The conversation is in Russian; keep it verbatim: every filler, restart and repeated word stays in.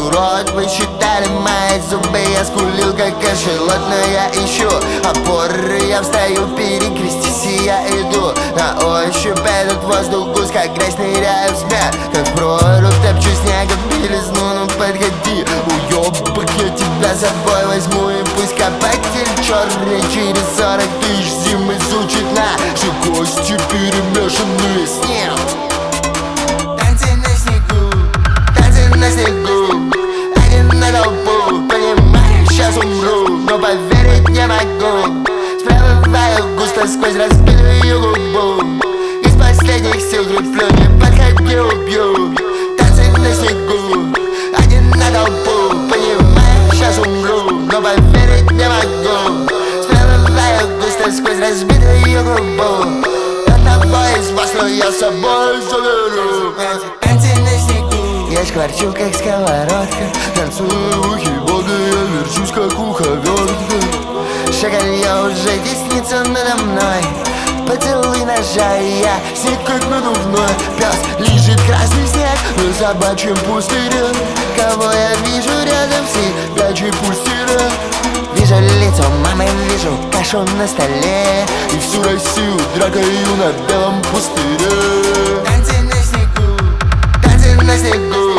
урод, вы считали мои зубы. Я скулил как кашелот, но я ищу опоры. Я встаю перекрестись и я иду на ощупь. Этот воздух гусь, как грязь, ныряю в смех, как в прорубь топчу снега белизну. Ну подходи, уёбок, я тебя с собой возьму. И пусть копатель черный через сорок тысяч зим изучит наши кости, перемешанные с ним. Танцы на снегу, танцы на снегу, один на толпу. Понимаю, сейчас умру, но поверить не могу. Сплевываю густо сквозь разбитую губу. Из последних сил креплю, не подходи, убью. Танцы на снегу, один на толпу. Понимаю, сейчас умру, но поверить не могу. Сплевываю густо сквозь разбитую губу. Одного из вас, но я с собой заберу. Танцы на снегу, я шкварчу, как сковородка. Танцую ухи воды, я верчусь, как уховертка. Шагалье уже теснится надо мной. Поцелуй ножа, и я снег как надувной. Пес лежит красный снег на собачьем пустыре. Кого я вижу рядом с собачьей пустыре? Вижу лицо мамы, вижу кашу на столе. И всю Россию дракою на белом пустыре. Танцы на снегу, танцы на снегу.